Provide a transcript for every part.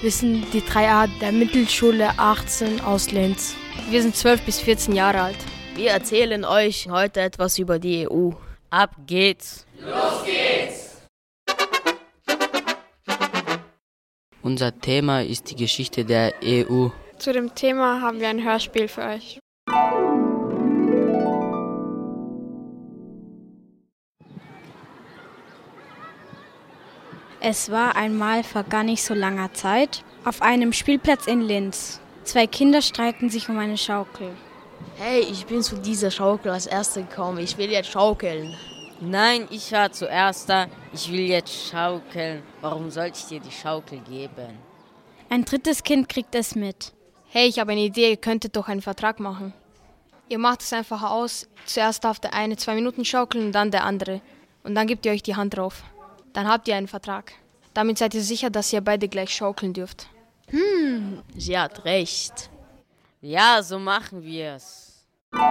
Wir sind die 3a der Mittelschule 18 aus Linz. Wir sind 12 bis 14 Jahre alt. Wir erzählen euch heute etwas über die EU. Ab geht's! Los geht's! Unser Thema ist die Geschichte der EU. Zu dem Thema haben wir ein Hörspiel für euch. Es war einmal vor gar nicht so langer Zeit auf einem Spielplatz in Linz. 2 Kinder streiten sich um eine Schaukel. Hey, ich bin zu dieser Schaukel als Erster gekommen. Ich will jetzt schaukeln. Nein, ich war zuerst da. Ich will jetzt schaukeln. Warum sollte ich dir die Schaukel geben? Ein drittes Kind kriegt es mit. Hey, ich habe eine Idee, ihr könntet doch einen Vertrag machen. Ihr macht es einfach aus. Zuerst darf der eine 2 Minuten schaukeln und dann der andere. Und dann gebt ihr euch die Hand drauf. Dann habt ihr einen Vertrag. Damit seid ihr sicher, dass ihr beide gleich schaukeln dürft. Sie hat recht. Ja, so machen wir's.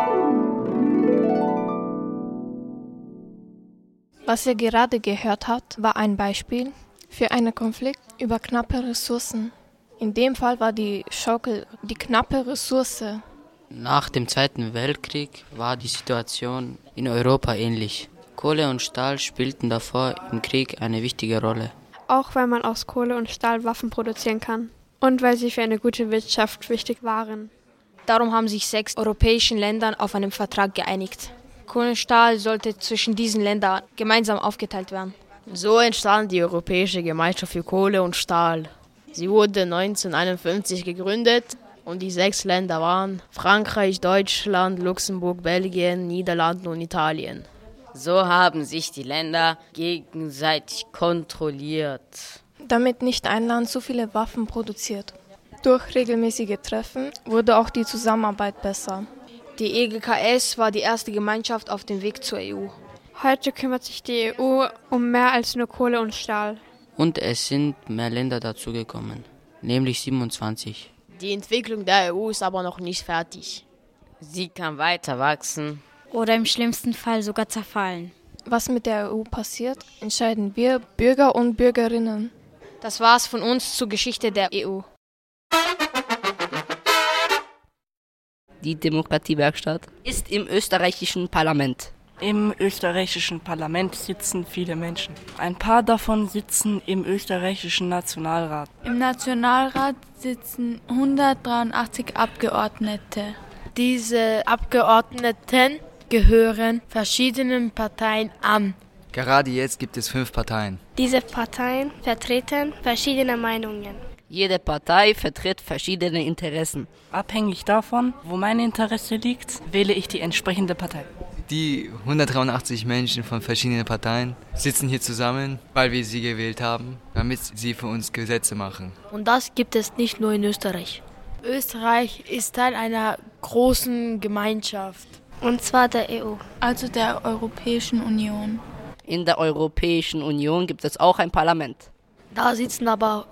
Was ihr gerade gehört habt, war ein Beispiel für einen Konflikt über knappe Ressourcen. In dem Fall war die Schaukel die knappe Ressource. Nach dem Zweiten Weltkrieg war die Situation in Europa ähnlich. Kohle und Stahl spielten davor im Krieg eine wichtige Rolle. Auch weil man aus Kohle und Stahl Waffen produzieren kann. Und weil sie für eine gute Wirtschaft wichtig waren. Darum haben sich 6 europäischen Ländern auf einen Vertrag geeinigt. Kohle und Stahl sollte zwischen diesen Ländern gemeinsam aufgeteilt werden. So entstand die Europäische Gemeinschaft für Kohle und Stahl. Sie wurde 1951 gegründet und die 6 Länder waren Frankreich, Deutschland, Luxemburg, Belgien, Niederlande und Italien. So haben sich die Länder gegenseitig kontrolliert. Damit nicht ein Land zu viele Waffen produziert. Durch regelmäßige Treffen wurde auch die Zusammenarbeit besser. Die EGKS war die erste Gemeinschaft auf dem Weg zur EU. Heute kümmert sich die EU um mehr als nur Kohle und Stahl. Und es sind mehr Länder dazugekommen, nämlich 27. Die Entwicklung der EU ist aber noch nicht fertig. Sie kann weiter wachsen. Oder im schlimmsten Fall sogar zerfallen. Was mit der EU passiert, entscheiden wir Bürger und Bürgerinnen. Das war's von uns zur Geschichte der EU. Die Demokratiewerkstatt ist im österreichischen Parlament. Im österreichischen Parlament sitzen viele Menschen. Ein paar davon sitzen im österreichischen Nationalrat. Im Nationalrat sitzen 183 Abgeordnete. Diese Abgeordneten gehören verschiedenen Parteien an. Gerade jetzt gibt es 5 Parteien. Diese Parteien vertreten verschiedene Meinungen. Jede Partei vertritt verschiedene Interessen. Abhängig davon, wo mein Interesse liegt, wähle ich die entsprechende Partei. Die 183 Menschen von verschiedenen Parteien sitzen hier zusammen, weil wir sie gewählt haben, damit sie für uns Gesetze machen. Und das gibt es nicht nur in Österreich. Österreich ist Teil einer großen Gemeinschaft. Und zwar der EU. Also der Europäischen Union. In der Europäischen Union gibt es auch ein Parlament. Da sitzen aber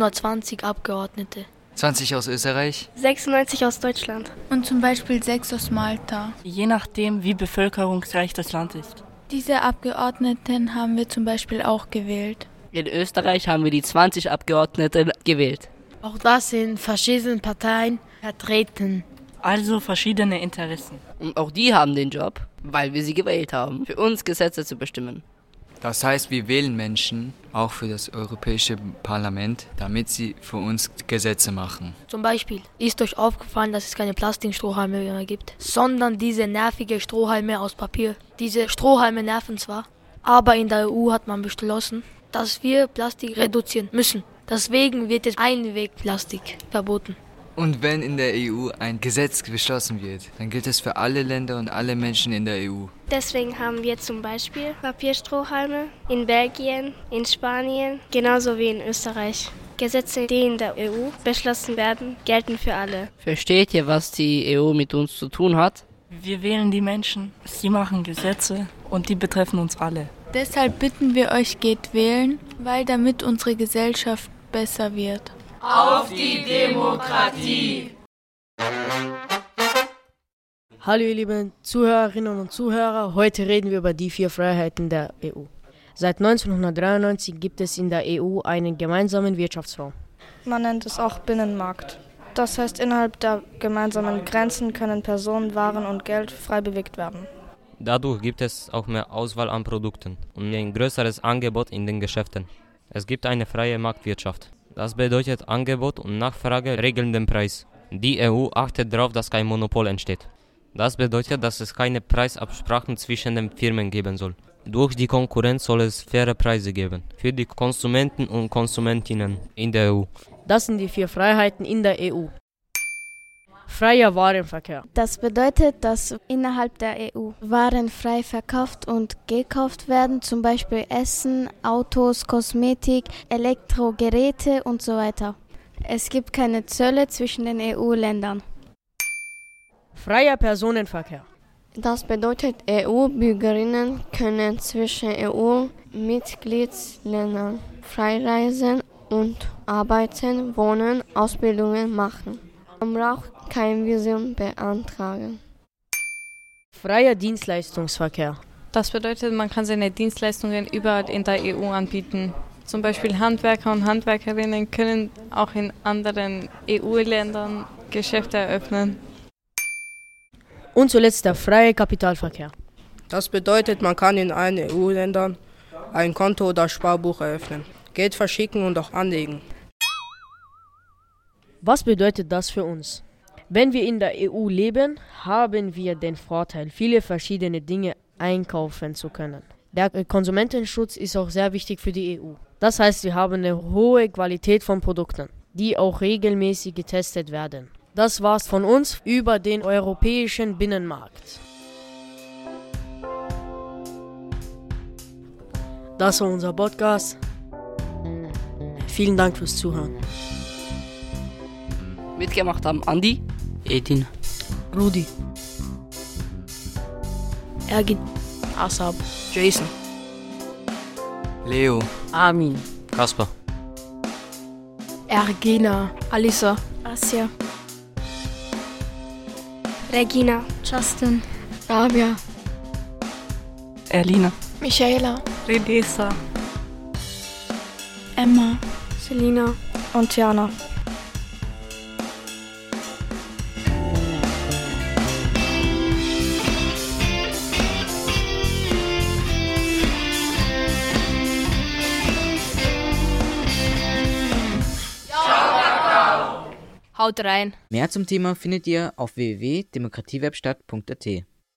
720 Abgeordnete. 20 aus Österreich. 96 aus Deutschland. Und zum Beispiel 6 aus Malta. Je nachdem, wie bevölkerungsreich das Land ist. Diese Abgeordneten haben wir zum Beispiel auch gewählt. In Österreich haben wir die 20 Abgeordneten gewählt. Auch das sind verschiedene Parteien vertreten. Also verschiedene Interessen. Und auch die haben den Job, weil wir sie gewählt haben, für uns Gesetze zu bestimmen. Das heißt, wir wählen Menschen, auch für das Europäische Parlament, damit sie für uns Gesetze machen. Zum Beispiel ist euch aufgefallen, dass es keine Plastikstrohhalme mehr gibt, sondern diese nervige Strohhalme aus Papier. Diese Strohhalme nerven zwar, aber in der EU hat man beschlossen, dass wir Plastik reduzieren müssen. Deswegen wird jetzt Einwegplastik verboten. Und wenn in der EU ein Gesetz beschlossen wird, dann gilt es für alle Länder und alle Menschen in der EU. Deswegen haben wir zum Beispiel Papierstrohhalme in Belgien, in Spanien, genauso wie in Österreich. Gesetze, die in der EU beschlossen werden, gelten für alle. Versteht ihr, was die EU mit uns zu tun hat? Wir wählen die Menschen, sie machen Gesetze und die betreffen uns alle. Deshalb bitten wir euch, geht wählen, weil damit unsere Gesellschaft besser wird. Auf die Demokratie! Hallo ihr lieben Zuhörerinnen und Zuhörer, heute reden wir über die 4 Freiheiten der EU. Seit 1993 gibt es in der EU einen gemeinsamen Wirtschaftsraum. Man nennt es auch Binnenmarkt. Das heißt, innerhalb der gemeinsamen Grenzen können Personen, Waren und Geld frei bewegt werden. Dadurch gibt es auch mehr Auswahl an Produkten und ein größeres Angebot in den Geschäften. Es gibt eine freie Marktwirtschaft. Das bedeutet, Angebot und Nachfrage regeln den Preis. Die EU achtet darauf, dass kein Monopol entsteht. Das bedeutet, dass es keine Preisabsprachen zwischen den Firmen geben soll. Durch die Konkurrenz soll es faire Preise geben für die Konsumenten und Konsumentinnen in der EU. Das sind die 4 Freiheiten in der EU. Freier Warenverkehr. Das bedeutet, dass innerhalb der EU Waren frei verkauft und gekauft werden, zum Beispiel Essen, Autos, Kosmetik, Elektrogeräte und so weiter. Es gibt keine Zölle zwischen den EU-Ländern. Freier Personenverkehr. Das bedeutet, EU-Bürgerinnen können zwischen EU-Mitgliedsländern frei reisen und arbeiten, wohnen, Ausbildungen machen. Man braucht kein Visum beantragen. Freier Dienstleistungsverkehr. Das bedeutet, man kann seine Dienstleistungen überall in der EU anbieten. Zum Beispiel Handwerker und Handwerkerinnen können auch in anderen EU-Ländern Geschäfte eröffnen. Und zuletzt der freie Kapitalverkehr. Das bedeutet, man kann in allen EU-Ländern ein Konto oder Sparbuch eröffnen, Geld verschicken und auch anlegen. Was bedeutet das für uns? Wenn wir in der EU leben, haben wir den Vorteil, viele verschiedene Dinge einkaufen zu können. Der Konsumentenschutz ist auch sehr wichtig für die EU. Das heißt, wir haben eine hohe Qualität von Produkten, die auch regelmäßig getestet werden. Das war's von uns über den europäischen Binnenmarkt. Das war unser Podcast. Vielen Dank fürs Zuhören. Mitgemacht haben Andi, Edin, Rudi, Ergin, Asab, Jason, Leo, Armin, Kasper, Ergina, Alissa, Asja, Regina, Justin, Rabia, Erlina, Michaela, Redesa, Emma, Selina und Tiana. Haut rein. Mehr zum Thema findet ihr auf www.demokratiewebstadt.at.